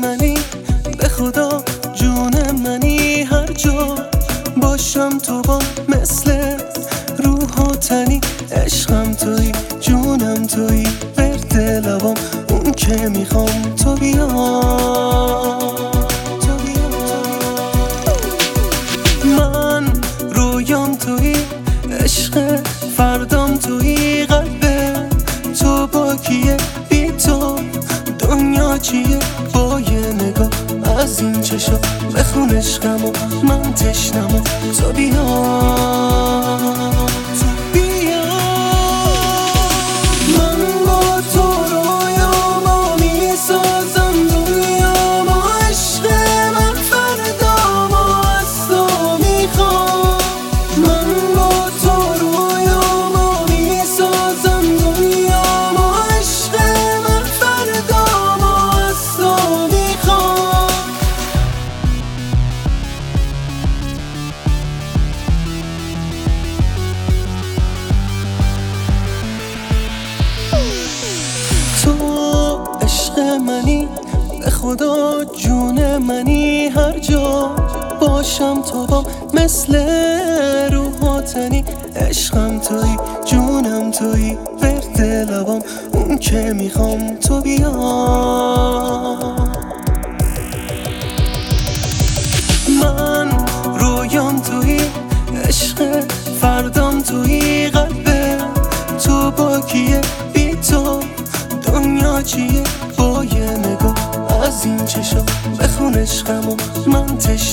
منی، به خدا جون منی، هر جا باشم تو با مثل روح و تنی. عشقم تویی، جونم تویی، ورد لبام اون که میخوام تو بیا. من رویام تویی، عشق فردام تویی، قلب تو با کیه، بی تو دنیا چیه؟ با یه نگاه از این چشا بخون عشقم و من تشنم و تو بیا. من با تو رویامو میسازم دنیامو، عشق من فردامو از تو میخوام. من با تو رویامو میسازم دنیامو، عشق من فردامو از تو میخوام. تو عشق منی، به خدا جون منی، هر جا باشم تو با مثل روح و تنی. عشقم تویی، جونم تویی، ورد لبام اون که میخوام تو بیا. من رویام تویی، عشق فردام تویی، قلب تو با کیه، بی تو دنیا چیه؟ با یه نگاه از این چشا بخون عشقم و من تشنم